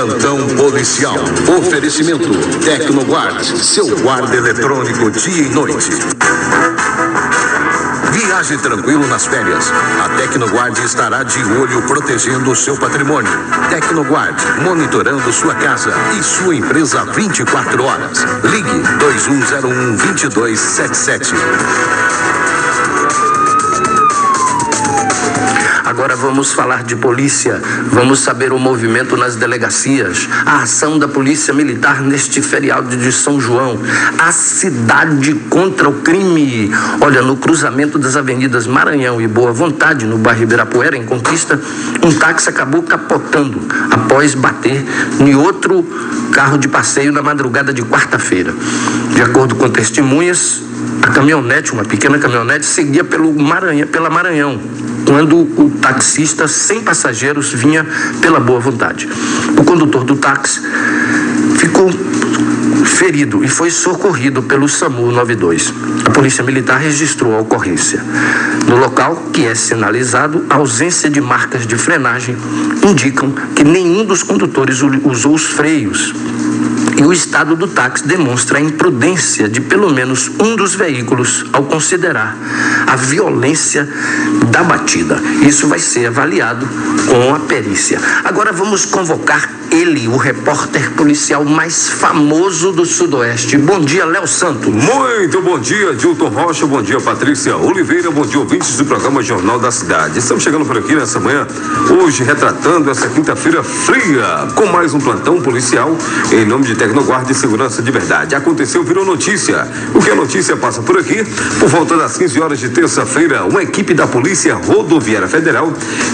Plantão policial. Oferecimento Tecnoguard, seu guarda eletrônico dia e noite. Viaje tranquilo nas férias. A Tecnoguard estará de olho protegendo o seu patrimônio. Tecnoguard, monitorando sua casa e sua empresa 24 horas. Ligue 2101-2277. Agora vamos falar de polícia, vamos saber o movimento nas delegacias, a ação da Polícia Militar neste feriado de São João, a cidade contra o crime. Olha, no cruzamento das avenidas Maranhão e Boa Vontade, no bairro Ibirapuera, em Conquista, um táxi acabou capotando após bater em outro carro de passeio na madrugada de quarta-feira. De acordo com testemunhas, a caminhonete, uma pequena caminhonete, seguia pela Maranhão, quando o taxista sem passageiros vinha pela Boa Vontade. O condutor do táxi ficou ferido e foi socorrido pelo SAMU 92. A Polícia Militar registrou a ocorrência. No local, que é sinalizado, a ausência de marcas de frenagem indicam que nenhum dos condutores usou os freios. E o estado do táxi demonstra a imprudência de pelo menos um dos veículos ao considerar a violência da batida. Isso vai ser avaliado com a perícia. Agora vamos convocar ele, o repórter policial mais famoso do Sudoeste. Bom dia, Léo Santos. Muito bom dia, Dilton Rocha. Bom dia, Patrícia Oliveira. Bom dia, ouvintes do programa Jornal da Cidade. Estamos chegando por aqui nessa manhã, hoje retratando essa quinta-feira fria, com mais um plantão policial em nome de Tecnoguard e Segurança de Verdade. Aconteceu, virou notícia. O que a notícia passa por aqui? Por volta das 15 horas de terça-feira, uma equipe da Polícia Rodoviária Federal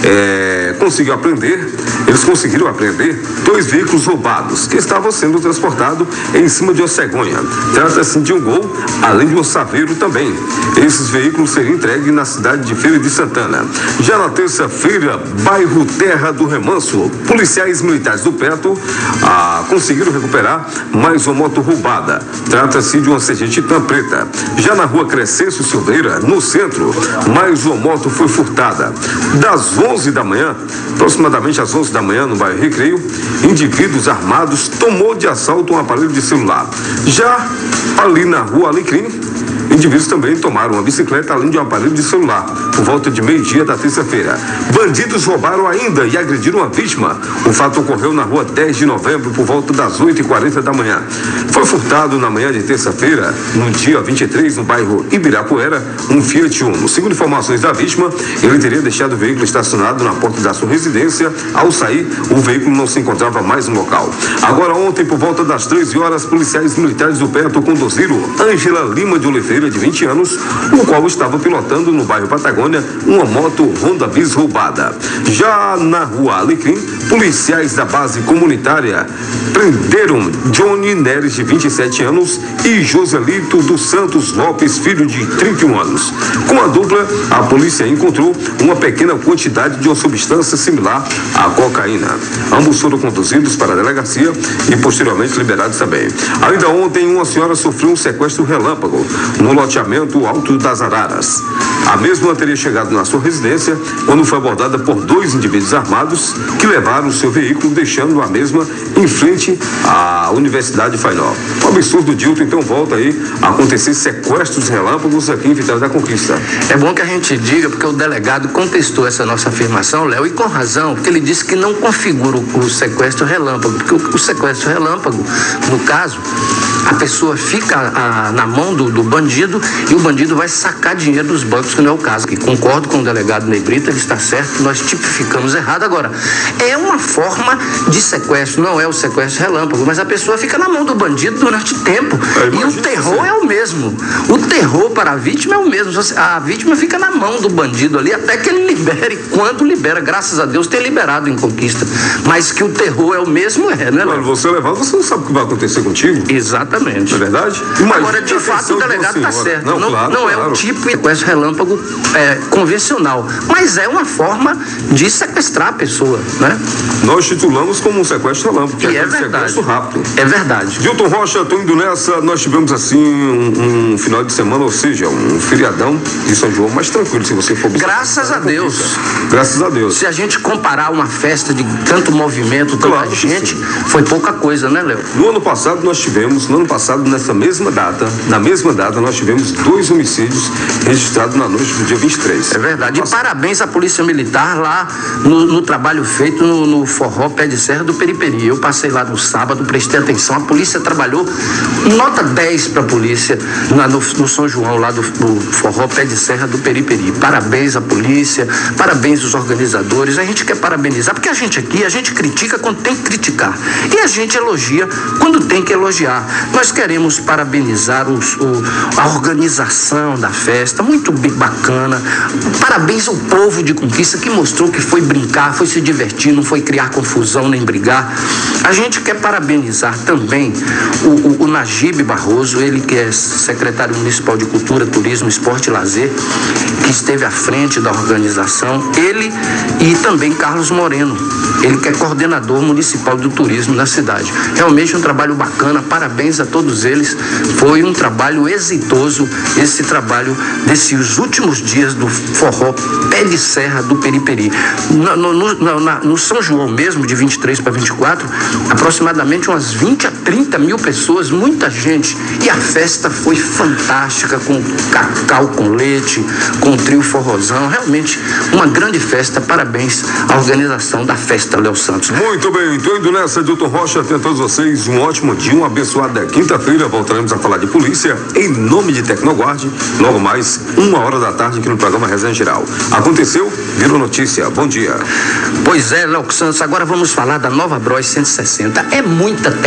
eles conseguiram apreender 2 veículos roubados que estavam sendo transportados em cima de uma cegonha. Trata-se de um Gol, além de um Saveiro também. Esses veículos seriam entregues na cidade de Feira de Santana. Já na terça-feira, bairro Terra do Remanso, policiais militares do Perto conseguiram recuperar mais uma moto roubada. Trata-se de uma CG Titan preta. Já na rua Crescêncio Silveira, no centro, mais uma moto foi furtada. Das 11 da manhã, aproximadamente às 11 da manhã, no bairro Recreio, indivíduos armados tomou de assalto um aparelho de celular. Já ali na rua Alecrim, indivíduos também tomaram uma bicicleta além de um aparelho de celular, por volta de meio-dia da terça-feira. Bandidos roubaram ainda e agrediram a vítima. O fato ocorreu na rua 10 de novembro, por volta das 8h40 da manhã. Foi furtado na manhã de terça-feira, no dia 23, no bairro Ibirapuera, um Fiat Uno. Segundo informações da vítima, ele teria deixado o veículo estacionado na porta da sua residência. Ao sair, o veículo não se encontrava mais no local. Agora, ontem, por volta das 13 horas, policiais militares do Perto conduziram Ângela Lima de Oliveira, de 20 anos, o qual estava pilotando no bairro Patagônia uma moto Honda Bis roubada. Já na rua Alecrim, policiais da base comunitária prenderam Johnny Neres, de 27 anos, e Joselito dos Santos Lopes, filho de 31 anos. Com a dupla, a polícia encontrou uma pequena quantidade de uma substância similar à cocaína. Ambos foram conduzidos para a delegacia e posteriormente liberados também. Ainda ontem, uma senhora sofreu um sequestro relâmpago no loteamento Alto das Araras. A mesma teria chegado na sua residência quando foi abordada por 2 indivíduos armados que levaram o seu veículo, deixando a mesma em frente à Universidade Fainó. O absurdo, Dilton, então volta aí a acontecer sequestros relâmpagos aqui em Vitória da Conquista. É bom que a gente diga, porque o delegado contestou essa nossa afirmação, Léo, e com razão, porque ele disse que não configura o sequestro relâmpago, porque o sequestro relâmpago, no caso, a pessoa fica na mão do bandido e o bandido vai sacar dinheiro dos bancos, que não é o caso. E concordo com o delegado Negrita, ele está certo, nós tipificamos errado. Agora, é uma forma de sequestro, não é o sequestro relâmpago, mas a pessoa fica na mão do bandido durante tempo. E o terror é o mesmo. O terror para a vítima é o mesmo. A vítima fica na mão do bandido ali até que ele libere. Quando libera, graças a Deus, tem liberado em Conquista. Mas que o terror é o mesmo, né? Quando você é levado, você não sabe o que vai acontecer contigo. Exatamente. Não é verdade? Agora, de fato, o delegado está certo. Não é o tipo de sequestro relâmpago relâmpago convencional, mas é uma forma de sequestrar a pessoa, né? Nós titulamos como um sequestro relâmpago, E é verdade. sequestro rápido. É verdade. Dilton Rocha, tô indo nessa. Nós tivemos assim um final de semana, ou seja, um feriadão de São João mais tranquilo, se você for observar. Graças a Deus. Graças a Deus. Se a gente comparar uma festa de tanto movimento, tanta Claro que gente, sim. foi pouca coisa, né, Léo? No ano passado, nessa mesma data, nós tivemos 2 homicídios registrados na noite do dia 23. É verdade. E parabéns à Polícia Militar lá no trabalho feito no Forró Pé de Serra do Periperi. Eu passei lá no sábado, prestei atenção. A polícia trabalhou nota 10 para a polícia no São João, lá do Forró Pé de Serra do Periperi. Parabéns à polícia, parabéns aos organizadores. A gente quer parabenizar, porque a gente critica quando tem que criticar. E a gente elogia quando tem que elogiar. Nós queremos parabenizar a organização da festa, muito bacana. Parabéns ao povo de Conquista que mostrou que foi brincar, foi se divertir, não foi criar confusão nem brigar. A gente quer parabenizar também o Najib Barroso, ele que é secretário municipal de Cultura, Turismo, Esporte e Lazer, que esteve à frente da organização, ele e também Carlos Moreno, ele que é coordenador municipal do turismo da cidade. Realmente um trabalho bacana, parabéns a todos eles, foi um trabalho exitoso, esse trabalho desses últimos dias do Forró Pé de Serra do Periperi. No São João mesmo, de 23 para 24, aproximadamente umas 20 a 30 mil pessoas, muita gente, e a festa foi fantástica, com cacau com leite, com trio forrozão, realmente uma grande festa, parabéns à organização da festa, Léo Santos. Muito bem, tô indo nessa, Dilton Rocha, tenho a todos vocês um ótimo dia, uma abençoada quinta-feira, voltaremos a falar de polícia, em nome de Tecnoguard, logo mais, 1h da tarde aqui no programa Resenha Geral. Aconteceu, virou notícia, bom dia. Pois é, Léo Santos, agora vamos falar da nova Bros 160, é muita